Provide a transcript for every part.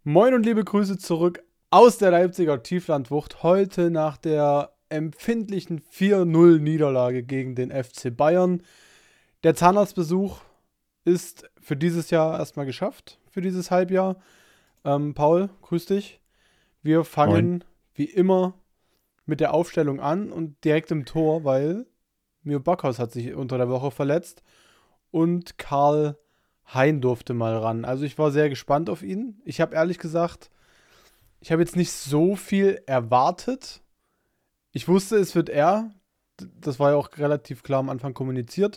Moin und liebe Grüße zurück aus der Leipziger Tieflandwucht. Heute nach der empfindlichen 4-0 Niederlage gegen den FC Bayern. Der Zahnarztbesuch ist für dieses Jahr erstmal geschafft, für dieses Halbjahr. Paul, grüß dich. Wir Moin. fangen wie immer mit der Aufstellung an und direkt im Tor, weil Mio Backhaus hat sich unter der Woche verletzt und Karl Hein durfte mal ran. Also ich war sehr gespannt auf ihn. Ich habe ehrlich gesagt, ich habe jetzt nicht so viel erwartet. Ich wusste, es wird er. Das war ja auch relativ klar am Anfang kommuniziert.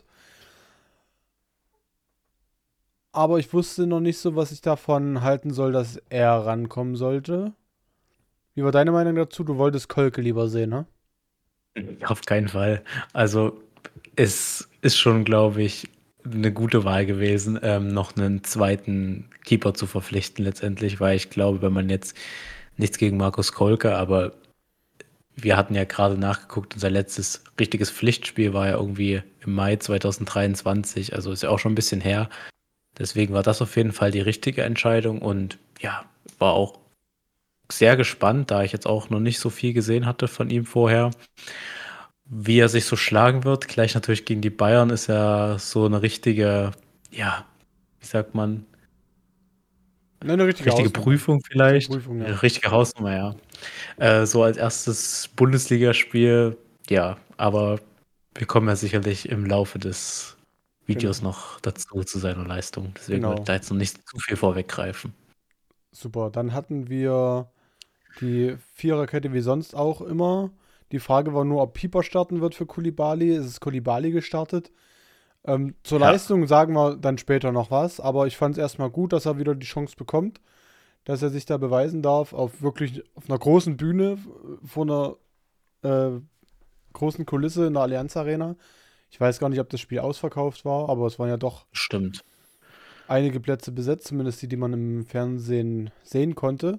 Aber ich wusste noch nicht so, was ich davon halten soll, dass er rankommen sollte. Wie war deine Meinung dazu? Du wolltest Kolke lieber sehen, ne? Auf keinen Fall. Also, es ist schon, glaube ich, eine gute Wahl gewesen, noch einen zweiten Keeper zu verpflichten letztendlich, weil ich glaube, wenn man jetzt nichts gegen Markus Kolke, aber wir hatten ja gerade nachgeguckt, unser letztes richtiges Pflichtspiel war ja irgendwie im Mai 2023, also ist ja auch schon ein bisschen her. Deswegen war das auf jeden Fall die richtige Entscheidung und ja, war auch sehr gespannt, da ich jetzt auch noch nicht so viel gesehen hatte von ihm vorher. Wie er sich so schlagen wird, gleich natürlich gegen die Bayern, ist ja so eine richtige, ja, wie sagt man, Ne, eine richtige richtige Hausnummer. Prüfung Richtige vielleicht. Prüfung, ja. Richtige Hausnummer, ja. So als erstes Bundesligaspiel, ja, aber wir kommen ja sicherlich im Laufe des Videos Genau. noch dazu zu seiner Leistung. Deswegen würde ich Genau. da jetzt noch nicht zu viel vorweggreifen. Super. Dann hatten wir die Viererkette wie sonst auch immer. Die Frage war nur, ob Pieper starten wird für Koulibaly. Es ist Koulibaly gestartet. Zur Ja, Leistung sagen wir dann später noch was, aber ich fand es erstmal gut, dass er wieder die Chance bekommt, dass er sich da beweisen darf, auf wirklich auf einer großen Bühne, vor einer äh, großen Kulisse in der Allianz Arena. Ich weiß gar nicht, ob das Spiel ausverkauft war, aber es waren ja doch stimmt. einige Plätze besetzt, zumindest die, die man im Fernsehen sehen konnte.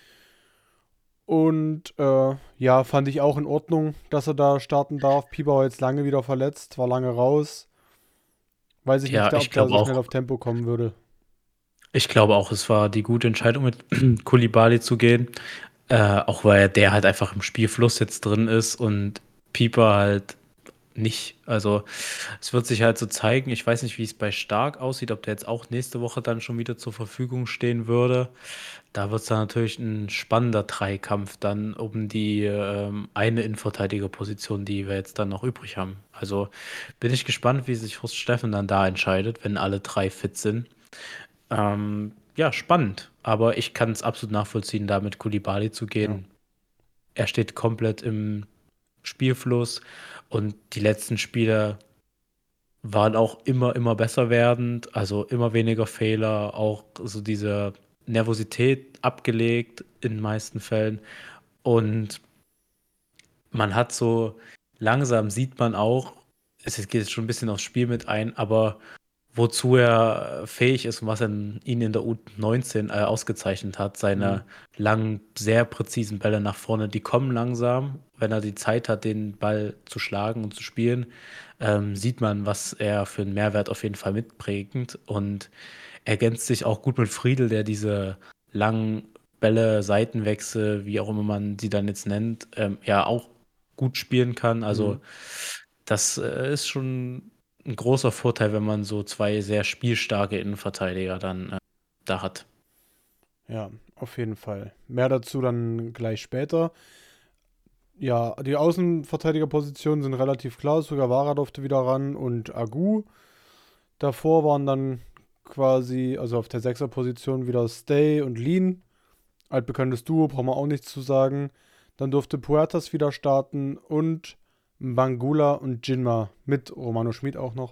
Und ja, fand ich auch in Ordnung, dass er da starten darf. Pieper war jetzt lange wieder verletzt, war lange raus. Weiß ich nicht, Ja, ob der so schnell auf Tempo kommen würde. ich glaube auch, es war die gute Entscheidung, mit Koulibaly zu gehen. Auch weil der halt einfach im Spielfluss jetzt drin ist und Pieper halt nicht. Also es wird sich halt so zeigen. Ich weiß nicht, wie es bei Stark aussieht, ob der jetzt auch nächste Woche dann schon wieder zur Verfügung stehen würde. Da wird es dann natürlich ein spannender Dreikampf dann um die eine Innenverteidigerposition, die wir jetzt dann noch übrig haben. Also bin ich gespannt, wie sich Horst Steffen dann da entscheidet, wenn alle drei fit sind. Ja, spannend. Aber ich kann es absolut nachvollziehen, da mit Koulibaly zu Ja. gehen. Er steht komplett im Spielfluss und die letzten Spiele waren auch immer besser werdend, also immer weniger Fehler, auch so diese Nervosität abgelegt in den meisten Fällen. Und man hat so langsam sieht man auch, es geht jetzt schon ein bisschen aufs Spiel mit ein, aber wozu er fähig ist und was er ihn in der U19 ausgezeichnet hat, Hm. seine langen, sehr präzisen Bälle nach vorne, die kommen langsam. Wenn er die Zeit hat, den Ball zu schlagen und zu spielen, sieht man, was er für einen Mehrwert auf jeden Fall mitbringt und ergänzt sich auch gut mit Friedel, der diese langen Bälle, Seitenwechsel, wie auch immer man sie dann jetzt nennt, ja auch gut spielen kann. Hm. Also das ist schon ein großer Vorteil, wenn man so zwei sehr spielstarke Innenverteidiger dann da hat. Ja, auf jeden Fall. Mehr dazu dann gleich später. Ja, die Außenverteidigerpositionen sind relativ klar. Sogar Vara durfte wieder ran und Agu. Davor waren dann quasi, also auf der Sechserposition wieder Stay und Lean. Altbekanntes Duo, brauchen wir auch nichts zu sagen. Dann durfte Puertas wieder starten und Bangula und Jinma mit Romano Schmid auch noch.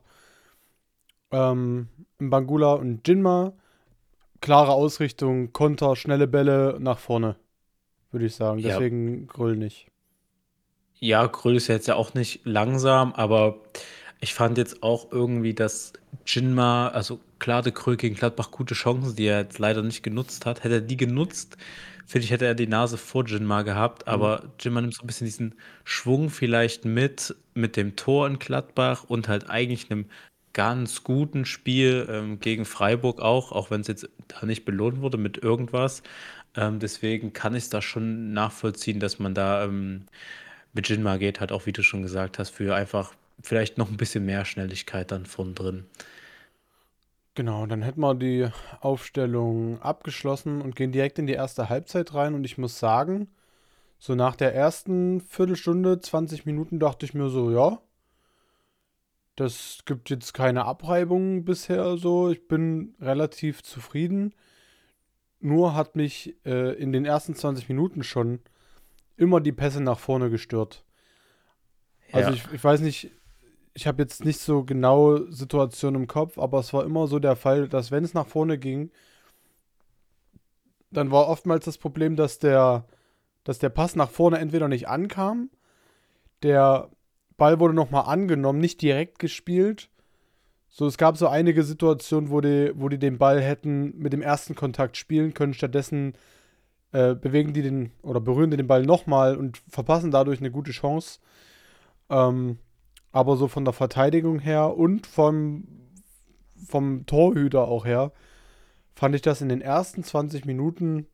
Bangula und Jinma, klare Ausrichtung, Konter, schnelle Bälle nach vorne, würde ich sagen. Ja, Deswegen Grüll nicht. ja, Kröll ist jetzt ja auch nicht langsam, aber ich fand jetzt auch irgendwie, dass Jinma, also klar, der Kröll gegen Gladbach gute Chancen, die er jetzt leider nicht genutzt hat. Hätte er die genutzt, finde ich, hätte er die Nase vor Jinma gehabt, Hm. aber Jinma nimmt so ein bisschen diesen Schwung vielleicht mit dem Tor in Gladbach und halt eigentlich einem ganz guten Spiel gegen Freiburg auch wenn es jetzt da nicht belohnt wurde mit irgendwas. Deswegen kann ich es da schon nachvollziehen, dass man da mit Jinma geht, halt auch, wie du schon gesagt hast, für einfach vielleicht noch ein bisschen mehr Schnelligkeit dann vorn drin. Genau, dann hätten wir die Aufstellung abgeschlossen und gehen direkt in die erste Halbzeit rein. Und ich muss sagen, so nach der ersten Viertelstunde, 20 Minuten dachte ich mir so, ja, das gibt jetzt keine Abreibung bisher so. Ich bin relativ zufrieden. Nur hat mich in den ersten 20 Minuten schon immer die Pässe nach vorne gestört. Also Ja, ich weiß nicht, ich habe jetzt nicht so genau Situationen im Kopf, aber es war immer so der Fall, dass wenn es nach vorne ging, dann war oftmals das Problem, dass der Pass nach vorne entweder nicht ankam, der Ball wurde nochmal angenommen, nicht direkt gespielt. So, es gab so einige Situationen, wo die den Ball hätten mit dem ersten Kontakt spielen können. Stattdessen bewegen die den oder berühren die den Ball nochmal und verpassen dadurch eine gute Chance. Ähm, aber so von der Verteidigung her und vom Torhüter auch her, fand ich das in den ersten 20 Minuten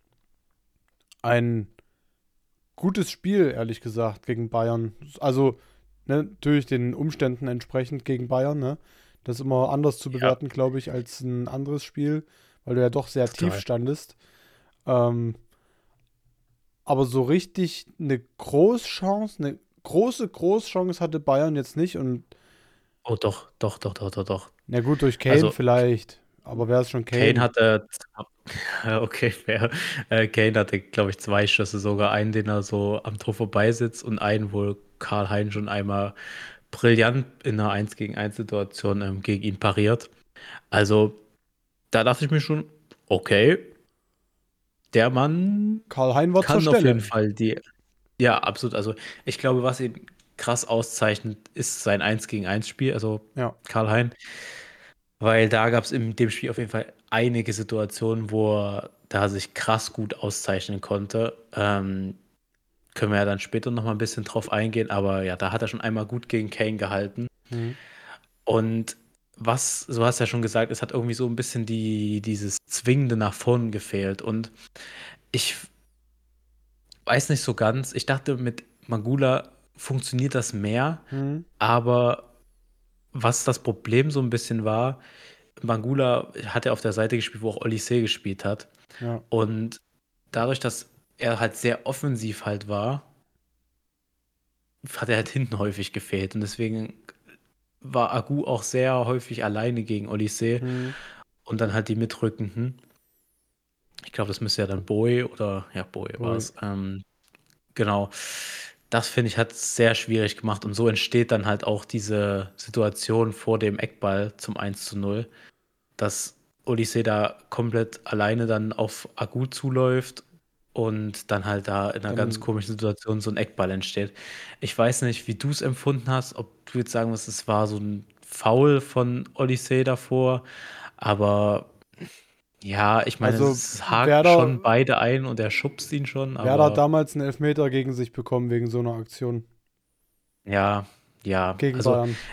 ein gutes Spiel, ehrlich gesagt, gegen Bayern. Also, ne, natürlich den Umständen entsprechend gegen Bayern, ne? Das ist immer anders zu ja, bewerten, glaube ich, als ein anderes Spiel, weil du ja doch sehr tief total. standest. Ähm, aber so richtig eine Großchance, eine große Großchance hatte Bayern jetzt nicht. Und Oh doch, doch, doch, doch, doch, doch. na gut, durch Kane Also vielleicht. Aber wer ist schon Kane Kane? hatte, okay, fair. Kane hatte, glaube ich, zwei Schüsse, sogar einen, den er so am Tor vorbeisitzt und einen, wo Karl-Heinz schon einmal brillant in einer 1 gegen 1 Situation gegen ihn pariert. Also da dachte ich mir schon, okay, der Mann Karl-Hein war zur kann auf jeden Stelle. Fall ja, absolut. Also ich glaube, was ihn krass auszeichnet, ist sein 1 gegen 1 Spiel, also Ja. Karl-Hein. Weil da gab es in dem Spiel auf jeden Fall einige Situationen, wo er da sich krass gut auszeichnen konnte. Können wir ja dann später noch mal ein bisschen drauf eingehen, aber ja, da hat er schon einmal gut gegen Kane gehalten. Mhm. Und was, so hast du ja schon gesagt, es hat irgendwie so ein bisschen dieses Zwingende nach vorn gefehlt. Und ich weiß nicht so ganz, ich dachte, mit Magula funktioniert das mehr, Mhm. aber was das Problem so ein bisschen war, Magula hat ja auf der Seite gespielt, wo auch Olise gespielt hat. Ja. Und dadurch, dass er halt sehr offensiv halt war, hat er halt hinten häufig gefehlt. Und deswegen war Agu auch sehr häufig alleine gegen Olise Mhm. und dann halt die Mitrückenden. Ich glaube, das müsste ja dann Boy oder ja, Boy war Wohl. es. Genau. Das finde ich hat es sehr schwierig gemacht und so entsteht dann halt auch diese Situation vor dem Eckball zum 1:0, dass Olise da komplett alleine dann auf Agu zuläuft und dann halt da in einer ganz Dann, komischen Situation so ein Eckball entsteht. Ich weiß nicht, wie du es empfunden hast, ob du jetzt sagen musst, es war so ein Foul von Olise davor, aber ja, ich meine, also es hakt Werder, schon beide ein und er schubst ihn schon, Werder hat aber damals einen Elfmeter gegen sich bekommen wegen so einer Aktion. ja, ja, Gegen also Bayern.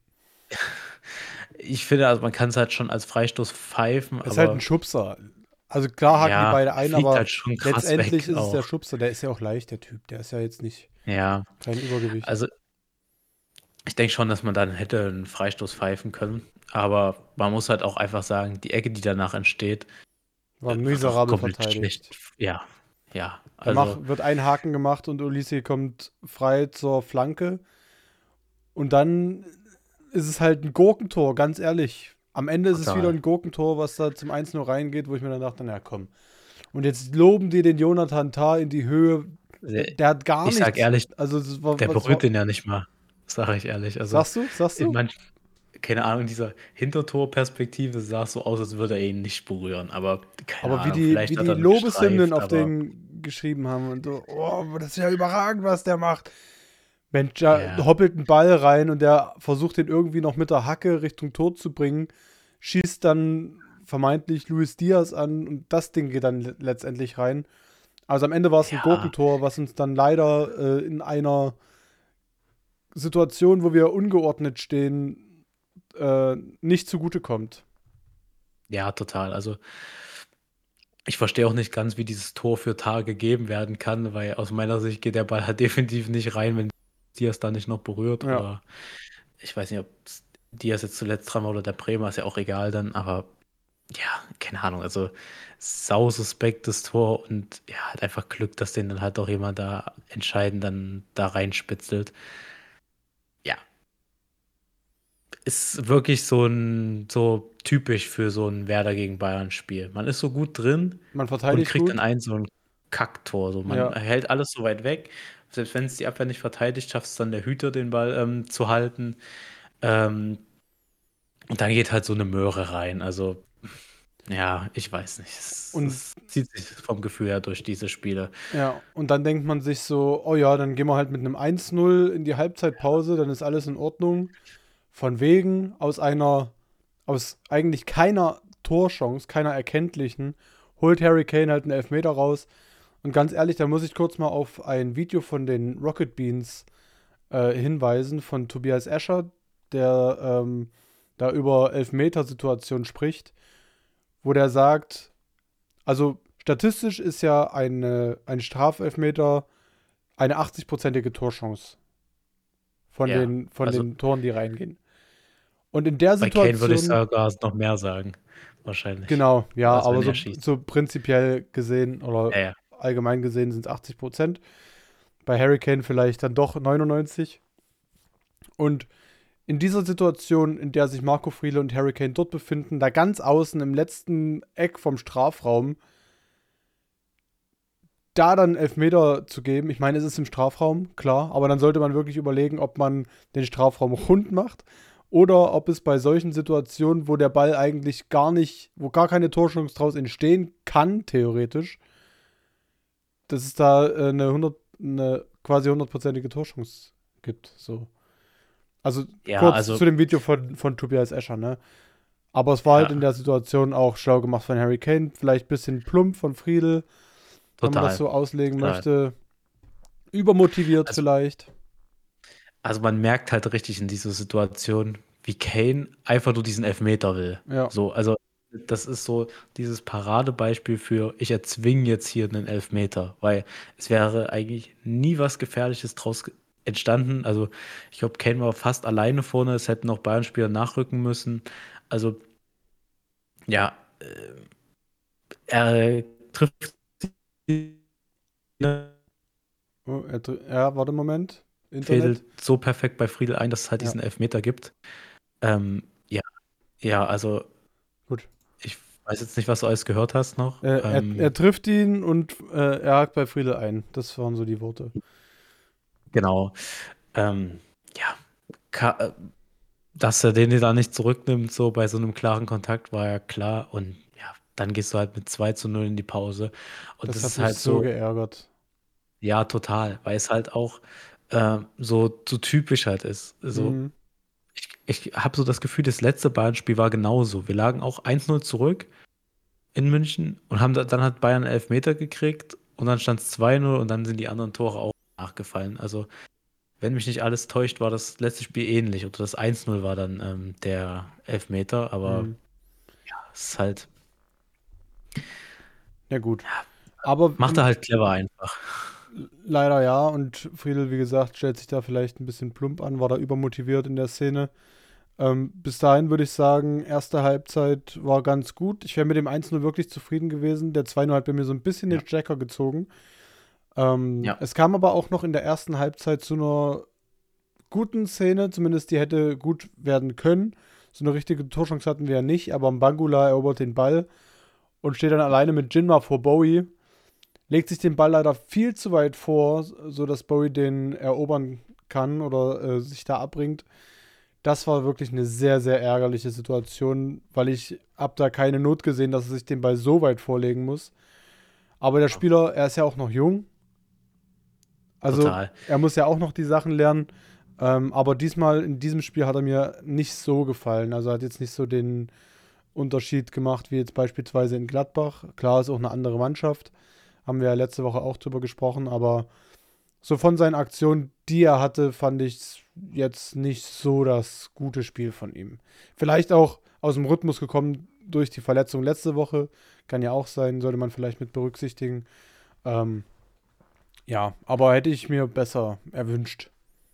ich finde, also man kann es halt schon als Freistoß pfeifen, Ist halt ein aber Schubser. Also klar haken die ja, beide er ein, fliegt aber halt schon krass letztendlich weg ist es der auch. Schubser. Der ist ja auch leicht, der Typ. Der ist ja jetzt nicht Ja, kein Übergewicht. also ich denke schon, dass man dann hätte einen Freistoß pfeifen können, aber man muss halt auch einfach sagen, die Ecke, die danach entsteht, War war doch miserabel komplett schlecht. verteidigt. Ja, ja, Da also wird ein Haken gemacht und Olise kommt frei zur Flanke. Und dann ist es halt ein Gurkentor, ganz ehrlich. Am Ende ist es wieder total. ein Gurkentor, was da zum 1:0 reingeht, wo ich mir dann dachte, na komm. Und jetzt loben die den Jonathan Tah in die Höhe. Der, Äh, der hat gar Ich sag nichts. ehrlich, Also, der was berührt war. den ja nicht mal, sage ich ehrlich. Also Sagst du? Sagst in du? manch keine Ahnung, in dieser Hintertorperspektive sah es so aus, als würde er ihn nicht berühren, aber keine Aber wie Ahnung, die, wie vielleicht hat die er ihn Lobeshymnen gestreift, auf aber den geschrieben haben und so, oh, das ist ja überragend, was der macht. Mensch, da ja, hoppelt ein Ball rein und der versucht den irgendwie noch mit der Hacke Richtung Tor zu bringen, schießt dann vermeintlich Luis Diaz an und das Ding geht dann letztendlich rein. Also am Ende war es ein ja, Gurkentor, was uns dann leider in einer Situation, wo wir ungeordnet stehen, nicht zugutekommt. Ja, total. Also ich verstehe auch nicht ganz, wie dieses Tor für Tar gegeben werden kann, weil aus meiner Sicht geht der Ball halt definitiv nicht rein, wenn Diaz da nicht noch berührt. Ja. Oder ich weiß nicht, ob Diaz jetzt zuletzt dran war oder der Bremer, ist ja auch egal dann, aber ja, keine Ahnung. Also sau suspektes Tor und ja, halt einfach Glück, dass den dann halt auch jemand da entscheidend dann da reinspitzelt. Ja, ist wirklich so typisch für so ein Werder gegen Bayern-Spiel. Man ist so gut drin Man und verteidigt kriegt dann gut. so ein Kacktor. So, man Ja. hält alles so weit weg. Selbst wenn es die Abwehr nicht verteidigt, schafft es dann der Hüter, den Ball zu halten. Ähm, und dann geht halt so eine Möhre rein. Also, ja, ich weiß nicht. Und Es zieht sich vom Gefühl her durch diese Spiele. ja, und dann denkt man sich so, oh ja, dann gehen wir halt mit einem 1-0 in die Halbzeitpause, dann ist alles in Ordnung. Von wegen aus eigentlich keiner Torchance, keiner erkenntlichen, holt Harry Kane halt einen Elfmeter raus. Und ganz ehrlich, da muss ich kurz mal auf ein Video von den Rocket Beans hinweisen, von Tobias Escher, der da über Elfmetersituationen spricht, wo der sagt, also statistisch ist ja ein Strafelfmeter eine 80-prozentige Torchance Ja, von also den Toren, die reingehen. Und in der bei Kane würde ich Situation, sogar noch mehr sagen. Wahrscheinlich. genau, ja, Als aber wenn er so, schießt. so prinzipiell gesehen oder Ja, ja. allgemein gesehen sind es 80%. Bei Harry Kane vielleicht dann doch 99. Und in dieser Situation, in der sich Marco Friedl und Harry Kane dort befinden, da ganz außen im letzten Eck vom Strafraum, da dann Elfmeter zu geben, ich meine, es ist im Strafraum, klar, aber dann sollte man wirklich überlegen, ob man den Strafraum rund macht oder ob es bei solchen Situationen, wo der Ball eigentlich gar nicht, wo gar keine Torchance draus entstehen kann, theoretisch, dass es da eine quasi 100-prozentige Torchance gibt. So. Also Ja, kurz zu also, dem Video von Tobias Escher, ne? Aber es war halt in ja, der Situation auch schlau gemacht von Harry Kane, vielleicht ein bisschen plump von Friedel, wenn man das total. so auslegen Total. möchte. Übermotiviert Also, vielleicht. also man merkt halt richtig in dieser Situation, wie Kane einfach nur diesen Elfmeter will. Ja. So, also das ist so dieses Paradebeispiel für, ich erzwinge jetzt hier einen Elfmeter, weil es wäre eigentlich nie was Gefährliches draus entstanden. Also ich glaube, Kane war fast alleine vorne, es hätten noch Bayern-Spieler nachrücken müssen. Also ja, er trifft Oh, ja, warte, Moment. fädelt Internet. so perfekt bei Friedel ein, dass es halt Ja, diesen Elfmeter gibt. Ja, ja, also gut. ich weiß jetzt nicht, was du alles gehört hast noch. Er trifft ihn und er hakt bei Friedel ein. Das waren so die Worte. Genau. Ja, dass er den da nicht zurücknimmt, so bei so einem klaren Kontakt, war ja klar. Und ja, dann gehst du halt mit 2:0 in die Pause. Und Das das hat ist mich halt so so, geärgert. ja, total, weil es halt auch so typisch halt ist. Also Mhm. ich habe so das Gefühl, das letzte Bayern-Spiel war genauso. Wir lagen auch 1:0 zurück in München und haben dann hat Bayern 'n Elfmeter gekriegt und dann stand es 2:0 und dann sind die anderen Tore auch nachgefallen. Also, wenn mich nicht alles täuscht, war das letzte Spiel ähnlich oder das 1:0 war dann, der Elfmeter, aber Mhm. es ist halt Ja, gut. Aber macht er halt clever einfach. leider ja. Und Friedel, wie gesagt, stellt sich da vielleicht ein bisschen plump an, war da übermotiviert in der Szene. Bis dahin würde ich sagen, erste Halbzeit war ganz gut. Ich wäre mit dem 1-0 wirklich zufrieden gewesen. Der 2-0 hat bei mir so ein bisschen den Ja, Stecker gezogen. ja, Es kam aber auch noch in der ersten Halbzeit zu einer guten Szene, zumindest die hätte gut werden können. So eine richtige Torchance hatten wir ja nicht, aber Mbangula erobert den Ball und steht dann alleine mit Jinma vor Bowie. Legt sich den Ball leider viel zu weit vor, sodass Bowie den erobern kann oder sich da abbringt. Das war wirklich eine sehr, sehr ärgerliche Situation, weil ich habe da keine Not gesehen, dass er sich den Ball so weit vorlegen muss. Aber der Spieler, er ist ja auch noch jung. Also total. er muss ja auch noch die Sachen lernen. Aber diesmal in diesem Spiel hat er mir nicht so gefallen. Also er hat jetzt nicht so den Unterschied gemacht wie jetzt beispielsweise in Gladbach. Klar, ist auch eine andere Mannschaft. Haben wir ja letzte Woche auch drüber gesprochen. Aber So von seinen Aktionen, die er hatte, fand ich jetzt nicht so das gute Spiel von ihm. Vielleicht auch aus dem Rhythmus gekommen durch die Verletzung letzte Woche. Kann ja auch sein, sollte man vielleicht mit berücksichtigen. Ähm, ja, aber hätte ich mir besser erwünscht.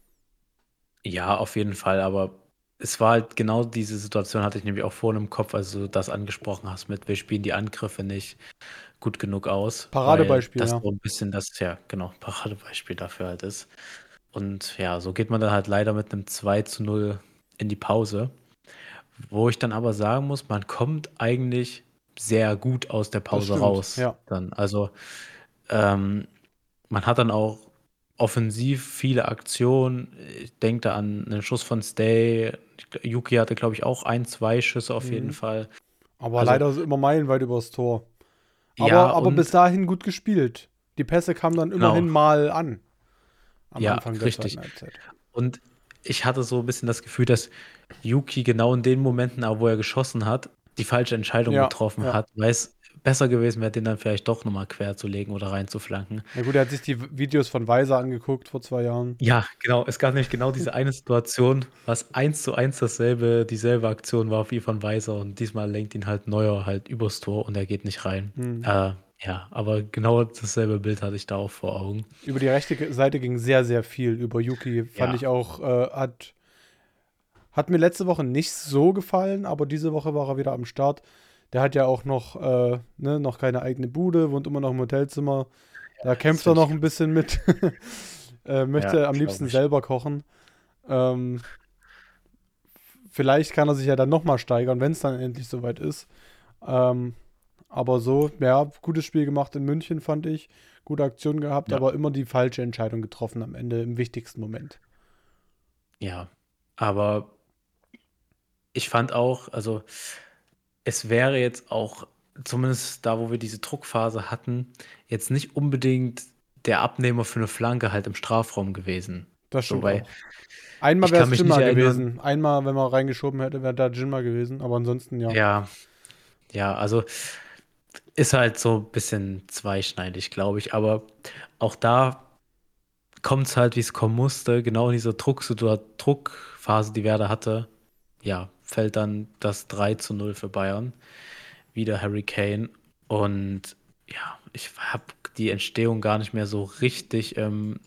Ja, auf jeden Fall, aber es war halt genau diese Situation hatte ich nämlich auch vorhin im Kopf, als du das angesprochen hast mit, wir spielen die Angriffe nicht gut genug aus, weil Paradebeispiel, das ja. so ein bisschen das, ja, genau, Paradebeispiel dafür halt ist. Und ja, so geht man dann halt leider mit einem 2:0 in die Pause, wo ich dann aber sagen muss, man kommt eigentlich sehr gut aus der Das Pause stimmt, raus ja. dann. Also, ähm, man hat dann auch offensiv viele Aktionen. Ich denke da an einen Schuss von Stay. Yuki hatte, glaube ich, auch ein, zwei Schüsse auf jeden Mhm. Fall. Aber Also, leider immer meilenweit übers Tor. ja, Aber bis und dahin gut gespielt. Die Pässe kamen dann genau, immerhin mal an. Am ja, Anfang der zweiten richtig. Halbzeit. Und ich hatte so ein bisschen das Gefühl, dass Yuki genau in den Momenten, auch wo er geschossen hat, die falsche Entscheidung Ja, getroffen ja. hat, weil es besser gewesen wäre, den dann vielleicht doch nochmal quer zu legen oder reinzuflanken. Ja gut, er hat sich die Videos von Weiser angeguckt vor 2 Jahren. Ja, genau. Es gab nämlich genau diese eine Situation, was 1:1 dieselbe Aktion war wie von Weiser und diesmal lenkt ihn halt Neuer halt übers Tor und er geht nicht rein. Hm. Ja, aber genau dasselbe Bild hatte ich da auch vor Augen. Über die rechte Seite ging sehr, sehr viel. Über Yuki fand Ja, ich auch, hat mir letzte Woche nicht so gefallen, aber diese Woche war er wieder am Start. Der hat ja auch noch, noch keine eigene Bude, wohnt immer noch im Hotelzimmer. Da das kämpft er finde ich noch ein krass. bisschen mit. Ja, Möchte am liebsten glaube ich. selber kochen. Ähm, Vielleicht kann er sich ja dann nochmal steigern, wenn es dann endlich soweit ist. Ähm, aber so, ja, gutes Spiel gemacht in München, fand ich. Gute Aktion gehabt, Ja, aber immer die falsche Entscheidung getroffen am Ende, im wichtigsten Moment. ja. Aber ich fand auch, also es wäre jetzt auch, zumindest da, wo wir diese Druckphase hatten, jetzt nicht unbedingt der Abnehmer für eine Flanke halt im Strafraum gewesen. Das So, stimmt weil auch. Einmal ich wäre kann es mich nicht Jinma erinnern. gewesen. Einmal, wenn man reingeschoben hätte, wäre da Jinma gewesen. Aber ansonsten ja. Ja, ja, also ist halt so ein bisschen zweischneidig, glaube ich. Aber auch da kommt es halt, wie es kommen musste. Genau in dieser Druckphase, die Werder hatte, ja, fällt dann das 3:0 für Bayern. Wieder Harry Kane. Und ja, ich habe die Entstehung gar nicht mehr so richtig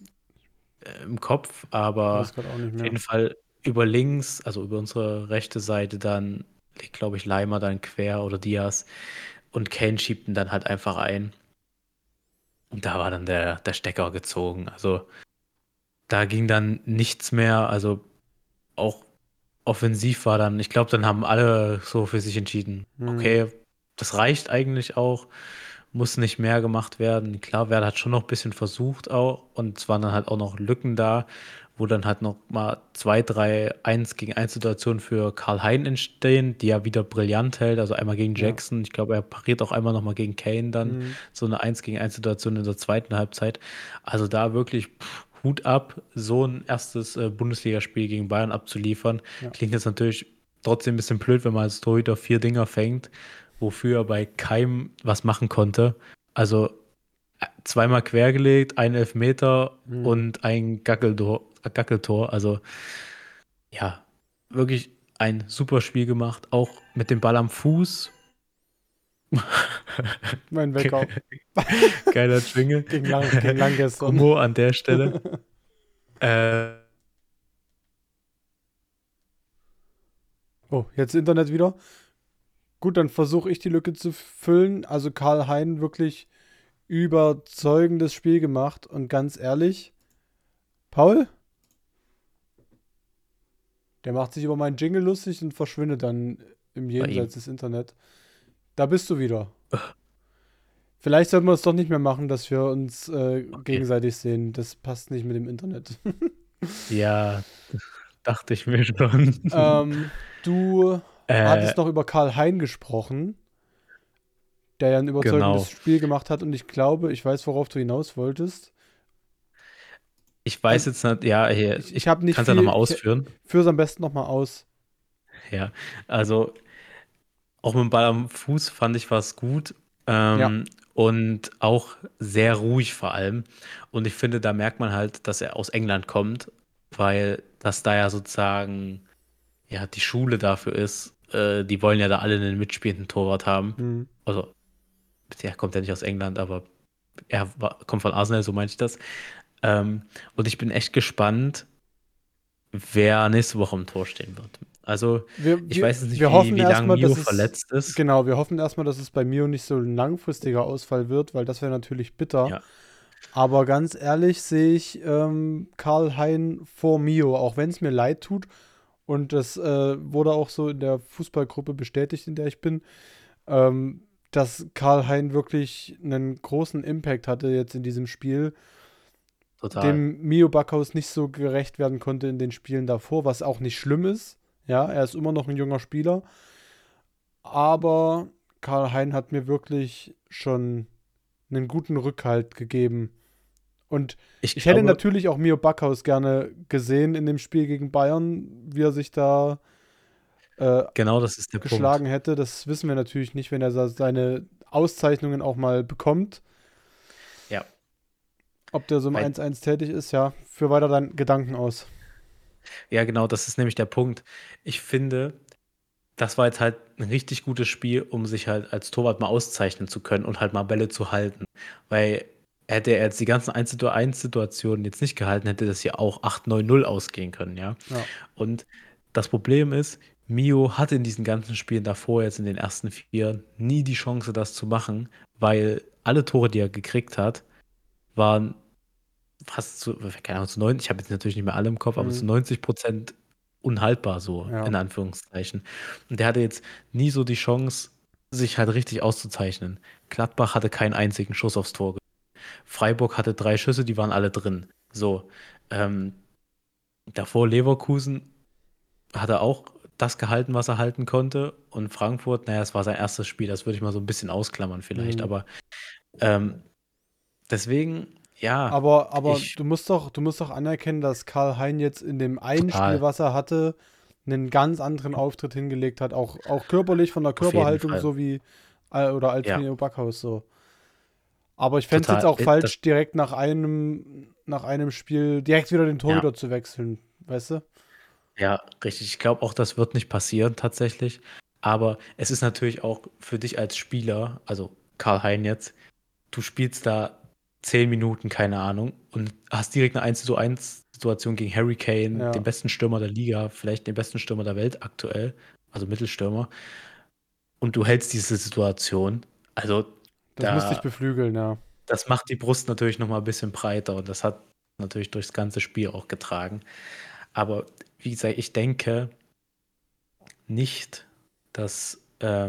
im Kopf, Weiß aber gerade auch nicht auf mehr. jeden Fall über links, also über unsere rechte Seite, dann liegt, glaube ich, Leimer dann quer oder Diaz. Und Kane schiebt ihn dann halt einfach ein. Und da war dann der Stecker gezogen. Also da ging dann nichts mehr. Also auch offensiv war dann, ich glaube, dann haben alle so für sich entschieden, Hm. okay, das reicht eigentlich auch, muss nicht mehr gemacht werden. Klar, Werder hat schon noch ein bisschen versucht auch und es waren dann halt auch noch Lücken da, wo dann halt noch mal 2, 3 1-gegen-1 Situationen für Karl Hein entstehen, die er wieder brillant hält. Also einmal gegen Ja. Jackson, ich glaube, er pariert auch einmal noch mal gegen Kane dann Hm. so eine 1-gegen-1 Situation in der zweiten Halbzeit. Also da wirklich Hut ab, so ein erstes Bundesligaspiel gegen Bayern abzuliefern. Ja. Klingt jetzt natürlich trotzdem ein bisschen blöd, wenn man als Torhüter 4 Dinger fängt, wofür er bei keinem was machen konnte. Also zweimal quergelegt, ein Elfmeter Hm. und ein Gackeltor. Also ja, wirklich ein super Spiel gemacht, auch mit dem Ball am Fuß. Mein Wecker. Geiler Jingle. Ging lang gestern. Gummo an der Stelle. Äh, Oh, jetzt Internet wieder. Gut, dann versuche ich die Lücke zu füllen. Also Karl Hein wirklich überzeugendes Spiel gemacht. Und ganz ehrlich, Paul, der macht sich über meinen Jingle lustig und verschwindet dann im bei Jenseits ihm. des Internet. Da bist du wieder. Vielleicht sollten wir es doch nicht mehr machen, dass wir uns Okay. gegenseitig sehen. Das passt nicht mit dem Internet. Ja, dachte ich mir schon. Du äh, hattest noch über Karl Hein gesprochen, der ja ein überzeugendes genau. Spiel gemacht hat. Und ich glaube, ich weiß, worauf du hinaus wolltest. Ich weiß Also, jetzt nicht, ja, hier, ich ich habe nicht kann es ja nochmal viel. ausführen. Führe es am besten nochmal aus. Ja, also auch mit dem Ball am Fuß fand ich was gut. Ja. Ähm, und auch sehr ruhig vor allem. Und ich finde, da merkt man halt, dass er aus England kommt, weil das da ja sozusagen ja die Schule dafür ist. Die wollen ja da alle einen mitspielenden Torwart haben. Mhm. Also, der kommt ja nicht aus England, aber kommt von Arsenal, so meine ich das. Und ich bin echt gespannt, wer nächste Woche im Tor stehen wird. Also, Wir, ich wir, weiß jetzt nicht, wir wie, hoffen wie lange erstmal, Mio dass es, verletzt ist. genau, wir hoffen erstmal, dass es bei Mio nicht so ein langfristiger Ausfall wird, weil das wäre natürlich bitter. Ja, Aber ganz ehrlich sehe ich Karl-Hein vor Mio, auch wenn es mir leid tut. Und das wurde auch so in der Fußballgruppe bestätigt, in der ich bin, dass Karl-Hein wirklich einen großen Impact hatte jetzt in diesem Spiel, total. dem Mio Backhaus nicht so gerecht werden konnte in den Spielen davor, was auch nicht schlimm ist. Ja, er ist immer noch ein junger Spieler. Aber Karl-Hein hat mir wirklich schon einen guten Rückhalt gegeben. Und Ich ich hätte glaube, natürlich auch Mio Backhaus gerne gesehen in dem Spiel gegen Bayern, wie er sich da äh, genau das ist der geschlagen Punkt. hätte. Das wissen wir natürlich nicht, wenn er seine Auszeichnungen auch mal bekommt. Ja, Ob der so im weil, 1-1 tätig ist, ja. Für weiter deinen Gedanken aus. ja, genau, das ist nämlich der Punkt. Ich finde, das war jetzt halt ein richtig gutes Spiel, um sich halt als Torwart mal auszeichnen zu können und halt mal Bälle zu halten. Weil hätte er jetzt die ganzen 1-1-Situationen jetzt nicht gehalten, hätte das ja auch 8-9-0 ausgehen können, ja. Ja, Und das Problem ist, Mio hatte in diesen ganzen Spielen davor, jetzt in den ersten vier, nie die Chance, das zu machen, weil alle Tore, die er gekriegt hat, waren fast zu, keine Ahnung, zu 90, ich habe jetzt natürlich nicht mehr alle im Kopf, aber zu mhm. 90% unhaltbar so, Ja. in Anführungszeichen. Und der hatte jetzt nie so die Chance, sich halt richtig auszuzeichnen. Gladbach hatte keinen einzigen Schuss aufs Tor. Freiburg hatte 3 Schüsse, die waren alle drin. So, ähm, davor Leverkusen hat er auch das gehalten, was er halten konnte. Und Frankfurt, naja, es war sein erstes Spiel, das würde ich mal so ein bisschen ausklammern vielleicht. Mhm. Aber ähm, deswegen, ja, Aber ich du musst doch anerkennen, dass Karl-Hein jetzt in dem einen Spiel, total, was er hatte, einen ganz anderen Auftritt hingelegt hat. Auch körperlich, von der auf jeden Körperhaltung, Fall. so wie oder als Ja, Mio Backhaus so. Aber ich fände es jetzt total. auch falsch, direkt nach einem Spiel direkt wieder den Ja, Torhüter zu wechseln, weißt du? ja, richtig. Ich glaube auch, das wird nicht passieren tatsächlich. Aber es ist natürlich auch für dich als Spieler, also Karl-Hein jetzt, du spielst da 10 Minuten, keine Ahnung, und hast direkt eine 1-1 Situation gegen Harry Kane, den Ja, besten Stürmer der Liga, vielleicht den besten Stürmer der Welt aktuell, also Mittelstürmer, und du hältst diese Situation. Also das müsste ich da, beflügeln, ja. das macht die Brust natürlich noch mal ein bisschen breiter und das hat natürlich durchs ganze Spiel auch getragen. Aber wie gesagt, ich denke nicht, dass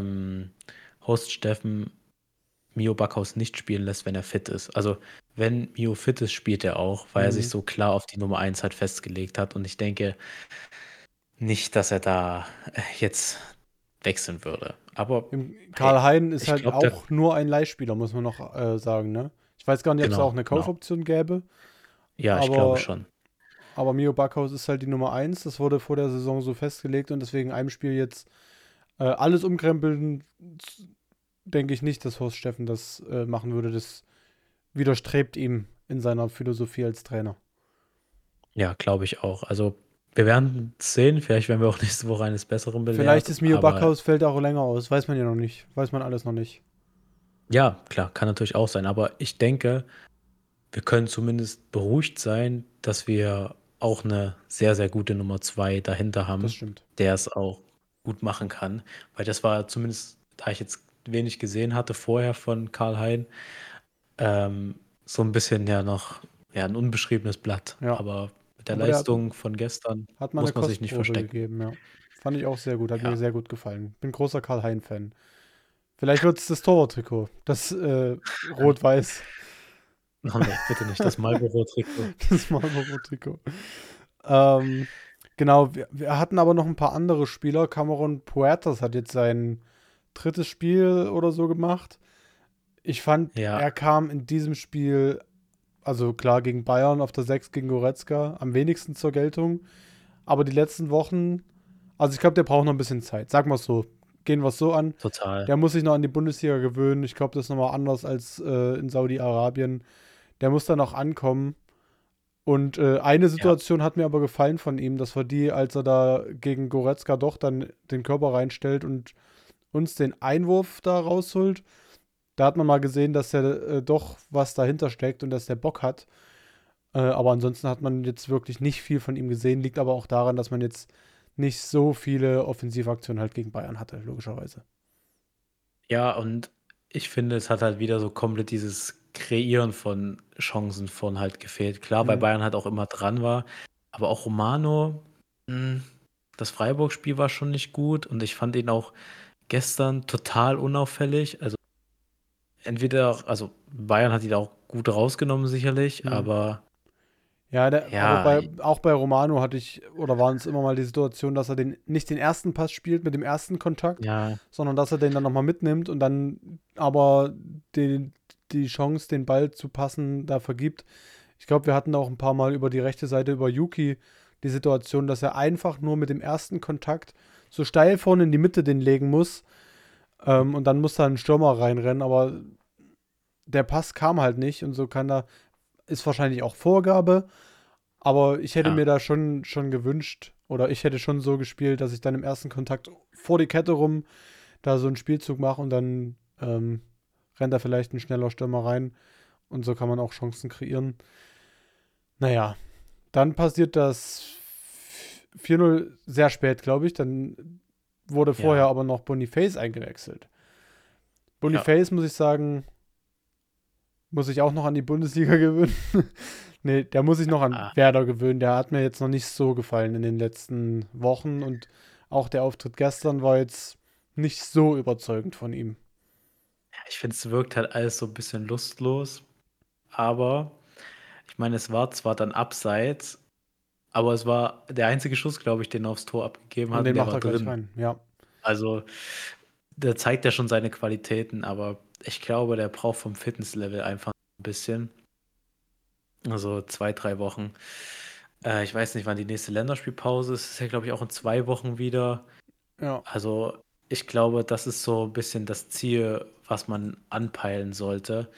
Horst Steffen Mio Backhaus nicht spielen lässt, wenn er fit ist. Also, wenn Mio fit ist, spielt er auch, weil er sich Mhm. so klar auf die Nummer 1 halt festgelegt hat. Und ich denke nicht, dass er da jetzt wechseln würde. Aber hey, Karl-Hein ist ich halt glaube, der, auch nur ein Leihspieler, muss man noch sagen, ne? Ich weiß gar nicht, ob es da auch genau, eine genau. Kaufoption gäbe, Ja, ich glaube aber schon. Mio Backhaus ist halt die Nummer eins. Das wurde vor der Saison so festgelegt und deswegen einem Spiel jetzt alles umkrempeln, denke ich nicht, dass Horst Steffen das machen würde. Das widerstrebt ihm in seiner Philosophie als Trainer. Ja, glaube ich auch. Also, wir werden es sehen. Vielleicht werden wir auch nächste Woche eines Besseren Vielleicht belehrt. ist Mio Aber Backhaus fällt auch länger aus. Weiß man ja noch nicht. Weiß man alles noch nicht. ja, klar, kann natürlich auch sein. Aber ich denke, wir können zumindest beruhigt sein, dass wir auch eine sehr, sehr gute Nummer 2 dahinter Das haben, stimmt. der es auch gut machen kann. Weil das war zumindest, da ich jetzt wenig gesehen hatte vorher von Karl-Hein, ähm, so ein bisschen ja noch ja, ein unbeschriebenes Blatt. Ja. Aber mit der Aber der Leistung von gestern hat mal eine muss man sich nicht Kostprobe verstecken. gegeben, ja. Fand ich auch sehr gut. Hat mir Ja. sehr gut gefallen. Bin großer Karl-Hein-Fan. Vielleicht wird es das Torwart-Trikot. Das Rot-Weiß. Oh nee, bitte nicht das Marlboro-Trikot. Das Marlboro-Trikot. Ähm, genau, wir hatten aber noch ein paar andere Spieler. Cameron Puertas hat jetzt sein drittes Spiel oder so gemacht. Ich fand, Ja, er kam in diesem Spiel, also klar gegen Bayern auf der 6 gegen Goretzka, am wenigsten zur Geltung. Aber die letzten Wochen, also ich glaube, der braucht noch ein bisschen Zeit. Sag mal so. gehen wir es so an. Total. Der muss sich noch an die Bundesliga gewöhnen. Ich glaube, das ist nochmal anders als in Saudi-Arabien. Der muss dann noch ankommen. Und eine Ja. Situation hat mir aber gefallen von ihm. Das war die, als er da gegen Goretzka doch dann den Körper reinstellt und uns den Einwurf da rausholt. Da hat man mal gesehen, dass er doch was dahinter steckt und dass der Bock hat. Aber ansonsten hat man jetzt wirklich nicht viel von ihm gesehen. Liegt aber auch daran, dass man jetzt nicht so viele Offensivaktionen halt gegen Bayern hatte, logischerweise. Ja, und ich finde, es hat halt wieder so komplett dieses Kreieren von Chancen von halt gefehlt. Klar, weil Mhm. Bayern halt auch immer dran war, aber auch Romano, hm, das Freiburg-Spiel war schon nicht gut und ich fand ihn auch gestern total unauffällig. Also entweder, also Bayern hat ihn auch gut rausgenommen sicherlich, Mhm. aber Ja, aber ja, auch bei Romano hatte ich, oder waren es immer mal die Situation, dass er nicht den ersten Pass spielt mit dem ersten Kontakt, ja, sondern dass er den dann nochmal mitnimmt und dann aber die Chance, den Ball zu passen, da vergibt. Ich glaube, wir hatten auch ein paar Mal über die rechte Seite über Yuki die Situation, dass er einfach nur mit dem ersten Kontakt so steil vorne in die Mitte den legen muss, und dann muss da ein Stürmer reinrennen, aber der Pass kam halt nicht und so ist wahrscheinlich auch Vorgabe, aber ich hätte ja, mir da schon gewünscht oder ich hätte schon so gespielt, dass ich dann im ersten Kontakt vor die Kette rum da so einen Spielzug mache und dann rennt da vielleicht ein schneller Stürmer rein und so kann man auch Chancen kreieren. Naja, dann passiert das 4:0 sehr spät, glaube ich. Dann wurde vorher ja, aber noch Boniface eingewechselt. ja. Boniface, muss ich sagen, muss sich auch noch an die Bundesliga gewöhnen. Nee, der muss sich noch an Ah, Werder gewöhnen. Der hat mir jetzt noch nicht so gefallen in den letzten Wochen und auch der Auftritt gestern war jetzt nicht so überzeugend von ihm. ich finde, es wirkt halt alles so ein bisschen lustlos, aber ich meine, es war zwar dann abseits, aber es war der einzige Schuss, glaube ich, den er aufs Tor abgegeben Und hat und den der macht war er gleich drin. rein. Ja. Also, der zeigt ja schon seine Qualitäten, aber ich glaube, der braucht vom Fitnesslevel einfach ein bisschen. Also 2, 3 Wochen. Ich weiß nicht, wann die nächste Länderspielpause ist. Ist ja, glaube ich, auch in 2 Wochen wieder. Ja. Also, ich glaube, das ist so ein bisschen das Ziel, was man anpeilen sollte.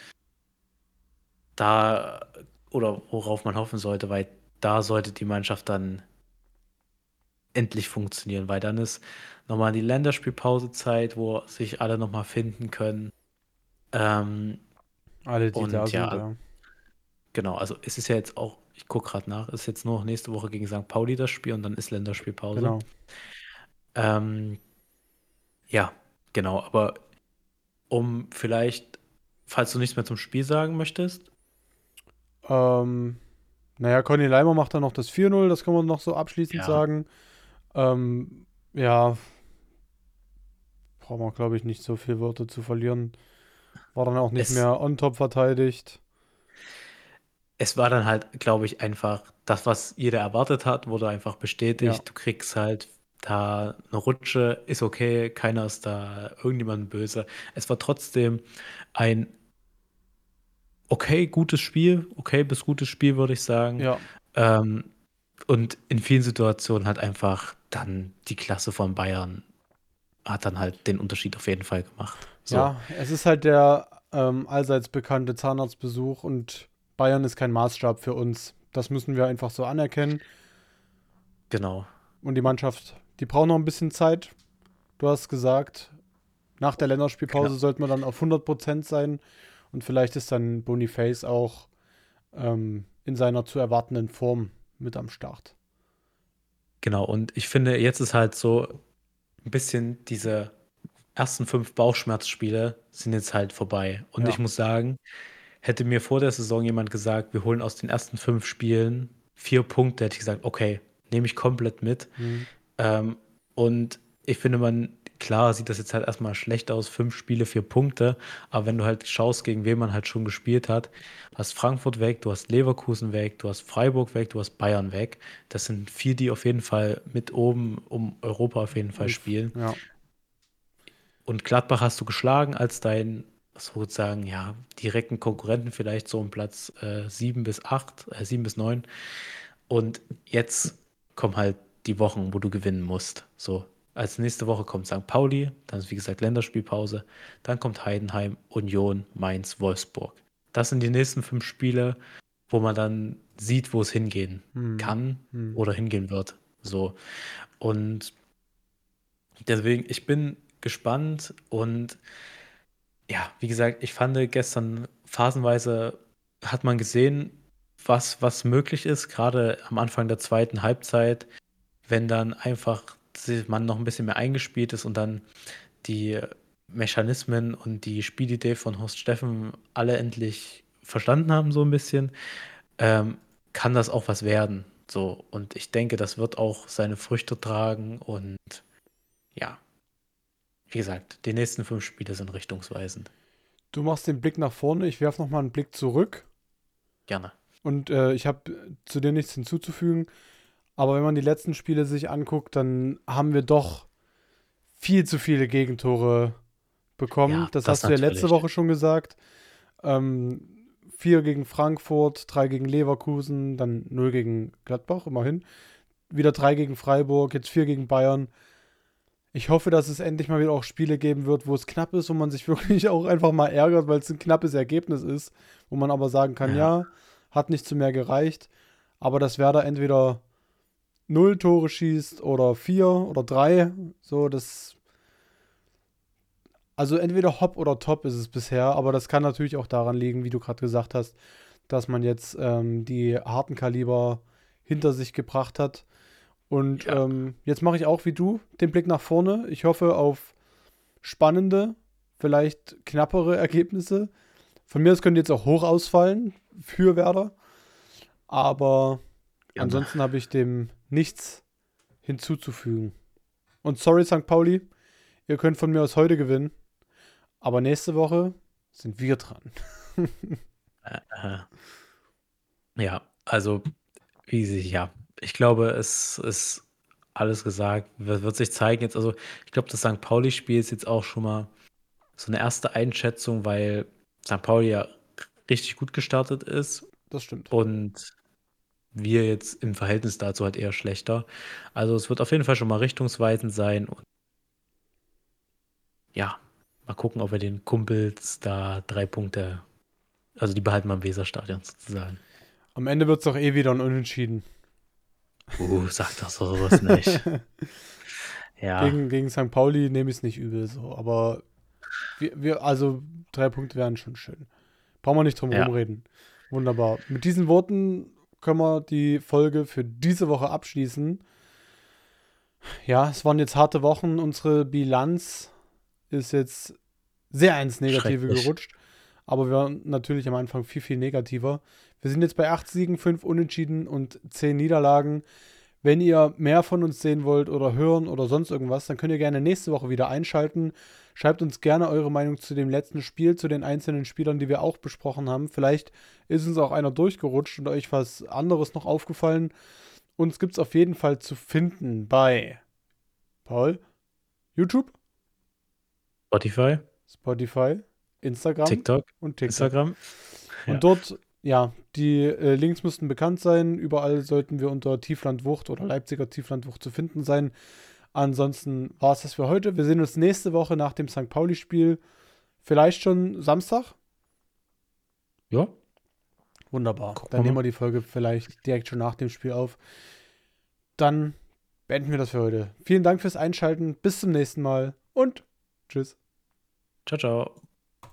Da oder worauf man hoffen sollte, weil da sollte die Mannschaft dann endlich funktionieren, weil dann ist nochmal die Länderspielpausezeit, wo sich alle nochmal finden können. Ähm, Alle, die da und sind, ja, ja. genau, also es ist ja jetzt auch, ich gucke gerade nach, es ist jetzt nur noch nächste Woche gegen St. Pauli das Spiel und dann ist Länderspielpause. Genau. Ähm, ja, genau, aber um vielleicht, falls du nichts mehr zum Spiel sagen möchtest, Ähm, naja, Conny Leimer macht dann noch das 4:0, das kann man noch so abschließend ja, sagen. Ja, braucht man, glaube ich, nicht so viele Worte zu verlieren. War dann auch nicht es, mehr on top verteidigt. es war dann halt, glaube ich, einfach das, was jeder erwartet hat, wurde einfach Ja, bestätigt. Du kriegst halt da eine Rutsche, ist okay, keiner ist da irgendjemandem böse. Es war trotzdem ein okay, gutes Spiel, okay bis gutes Spiel, würde ich sagen. ja, Ähm, und in vielen Situationen hat einfach dann die Klasse von Bayern hat dann halt den Unterschied auf jeden Fall gemacht. So, ja. Es ist halt der allseits bekannte Zahnarztbesuch und Bayern ist kein Maßstab für uns. Das müssen wir einfach so anerkennen. genau, Und die Mannschaft, die braucht noch ein bisschen Zeit. Du hast gesagt, nach der genau. Länderspielpause sollte man dann auf 100% sein. Und vielleicht ist dann Boniface auch in seiner zu erwartenden Form mit am Start. Genau, und ich finde, jetzt ist halt so ein bisschen diese ersten 5 Bauchschmerzspiele sind jetzt halt vorbei. Und ich Ja. muss sagen, hätte mir vor der Saison jemand gesagt, wir holen aus den ersten 5 Spielen 4 Punkte, hätte ich gesagt: „Okay, nehme ich komplett mit.“ Mhm. Ähm, und ich finde, klar sieht das jetzt halt erstmal schlecht aus, 5 Spiele, 4 Punkte, aber wenn du halt schaust, gegen wen man halt schon gespielt hat, du hast Frankfurt weg, du hast Leverkusen weg, du hast Freiburg weg, du hast Bayern weg. Das sind 4, die auf jeden Fall mit oben um Europa auf jeden Fall Und spielen. ja, Und Gladbach hast du geschlagen als dein, sozusagen, ja, direkten Konkurrenten vielleicht so um Platz 7 bis 8, 7 bis 9. Und jetzt kommen halt die Wochen, wo du gewinnen musst. So. als nächste Woche kommt St. Pauli, dann ist wie gesagt Länderspielpause, dann kommt Heidenheim, Union, Mainz, Wolfsburg. Das sind die nächsten 5 Spiele, wo man dann sieht, wo es hingehen kann oder hingehen wird. So. Und deswegen, ich bin gespannt und ja, wie gesagt, ich fand gestern phasenweise hat man gesehen, was möglich ist, gerade am Anfang der zweiten Halbzeit, wenn dann einfach man noch ein bisschen mehr eingespielt ist und dann die Mechanismen und die Spielidee von Horst Steffen alle endlich verstanden haben, so ein bisschen, kann das auch was werden. So, und ich denke, das wird auch seine Früchte tragen und ja, wie gesagt, die nächsten 5 Spiele sind richtungsweisend. Du machst den Blick nach vorne, ich werfe nochmal einen Blick zurück. Gerne. Und ich habe zu dir nichts hinzuzufügen. Aber wenn man die letzten Spiele sich anguckt, dann haben wir doch viel zu viele Gegentore bekommen. Ja, Das das hast du ja letzte natürlich. Woche schon gesagt. 4 gegen Frankfurt, 3 gegen Leverkusen, dann 0 gegen Gladbach, immerhin. Wieder 3 gegen Freiburg, jetzt 4 gegen Bayern. Ich hoffe, dass es endlich mal wieder auch Spiele geben wird, wo es knapp ist, wo man sich wirklich auch einfach mal ärgert, weil es ein knappes Ergebnis ist, wo man aber sagen kann, Ja, ja, hat nicht zu mehr gereicht. Aber dass Werder entweder 0 Tore schießt oder 4 oder 3, so das. Also entweder hopp oder top ist es bisher, aber das kann natürlich auch daran liegen, wie du gerade gesagt hast, dass man jetzt die harten Kaliber hinter sich gebracht hat. Und ja, jetzt mache ich auch wie du den Blick nach vorne. Ich hoffe auf spannende, vielleicht knappere Ergebnisse. Von mir aus könnte jetzt auch hoch ausfallen für Werder. Aber gerne. ansonsten habe ich dem nichts hinzuzufügen. Und sorry, St. Pauli, ihr könnt von mir aus heute gewinnen. Aber nächste Woche sind wir dran. Äh, ja, also, ja, ich glaube, es ist alles gesagt, wird sich zeigen jetzt. Also, ich glaube, das St. Pauli-Spiel ist jetzt auch schon mal so eine erste Einschätzung, weil St. Pauli ja richtig gut gestartet ist Das stimmt. und wir jetzt im Verhältnis dazu halt eher schlechter. Also, es wird auf jeden Fall schon mal richtungsweisend sein und ja, mal gucken, ob wir den Kumpels da 3 Punkte, also die behalten wir im Weserstadion sozusagen. Am Ende wird es doch eh wieder ein Unentschieden. Sag doch sowas nicht. Ja, Gegen St. Pauli nehme ich es nicht übel so. Aber also 3 Punkte wären schon schön. Brauchen wir nicht drum ja, rumreden. Wunderbar. Mit diesen Worten können wir die Folge für diese Woche abschließen. Ja, es waren jetzt harte Wochen. Unsere Bilanz ist jetzt sehr ins Negative schrecklich. gerutscht. Aber wir waren natürlich am Anfang viel, viel negativer. Wir sind jetzt bei 8 Siegen, 5 Unentschieden und 10 Niederlagen. Wenn ihr mehr von uns sehen wollt oder hören oder sonst irgendwas, dann könnt ihr gerne nächste Woche wieder einschalten. Schreibt uns gerne eure Meinung zu dem letzten Spiel, zu den einzelnen Spielern, die wir auch besprochen haben. Vielleicht ist uns auch einer durchgerutscht und euch was anderes noch aufgefallen. Uns gibt es auf jeden Fall zu finden bei Paul, YouTube, Spotify, Spotify, Instagram TikTok, und TikTok. Instagram. Ja, Und dort, ja, die Links müssten bekannt sein. Überall sollten wir unter Tieflandwucht oder Leipziger Tieflandwucht zu finden sein. Ansonsten war es das für heute. Wir sehen uns nächste Woche nach dem St. Pauli-Spiel. Vielleicht schon Samstag. ja, Wunderbar. gucken Dann wir nehmen mal. wir die Folge vielleicht direkt schon nach dem Spiel auf. Dann beenden wir das für heute. Vielen Dank fürs Einschalten. Bis zum nächsten Mal und tschüss. Ciao, ciao.